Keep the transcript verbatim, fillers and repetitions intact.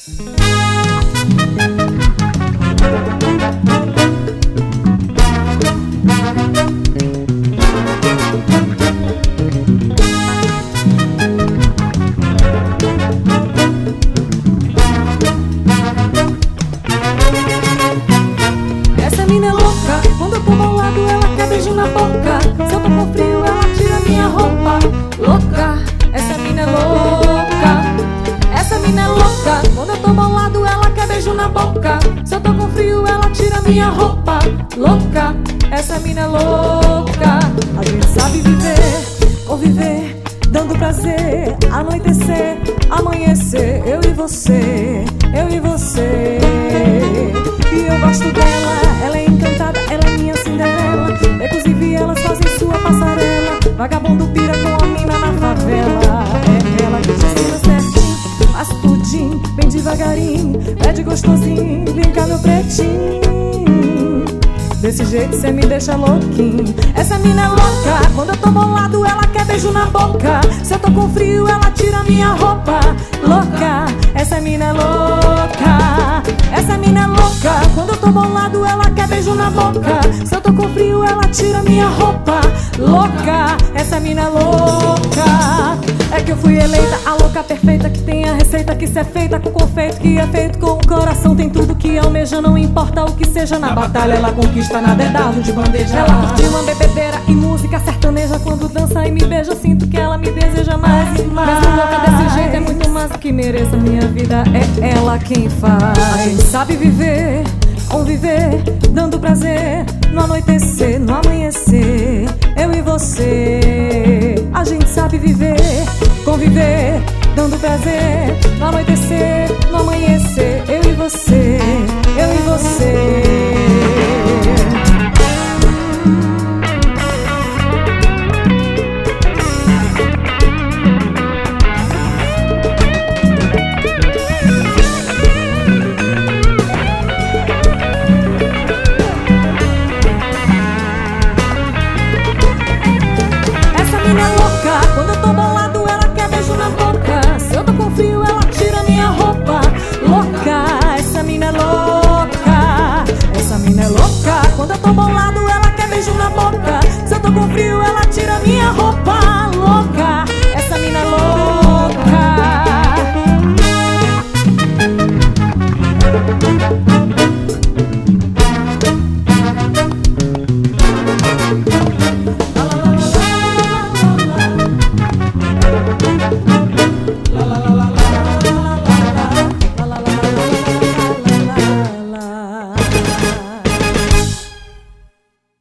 Essa mina é louca, quando eu tô bolado ela quer beijo na boca. Se eu tô com frio ela tira minha roupa. Louca, essa mina é louca. Essa mina é louca, quando eu tô bolado ela quer beijo na boca. Se eu tô com frio ela tira minha roupa. Louca, essa mina é louca. A gente sabe viver, conviver, dando prazer, anoitecer, amanhecer. Eu e você, eu e você. E eu gosto dela, ela é encantada, ela é minha Cinderela. Inclusive elas fazem sua passarela. Vagabundo pira com a mina na favela. É ela que te ensina certinho, faz tudinho, bem devagarinho, pede gostosinho, vem cá meu pretinho. Desse jeito cê me deixa louquinho. Essa mina é louca, quando eu tô bolado ela quer beijo na boca. Se eu tô com frio ela tira minha roupa. Louca, essa mina é louca. Essa mina é louca, quando eu tô bolado ela quer beijo na boca. Se eu tô com frio ela tira minha roupa. Louca, essa mina é louca. É que eu fui eleita a louca perfeita, que tem a receita que se é feita com confeito, que é feito com o coração. Tem tudo que almeja, não importa o que seja. Na batalha ela conquista, nada é dado de bandeja. Ela curtiu uma bebedeira e música sertaneja. Quando dança e me beija, sinto que ela me deseja mais e mais. Mesmo louca desse jeito é muito mais do que mereça. Minha vida é ela quem faz. A gente sabe viver, conviver, dando prazer, no anoitecer, no amanhecer. Eu e você. A gente sabe viver, conviver, dando prazer, no anoitecer,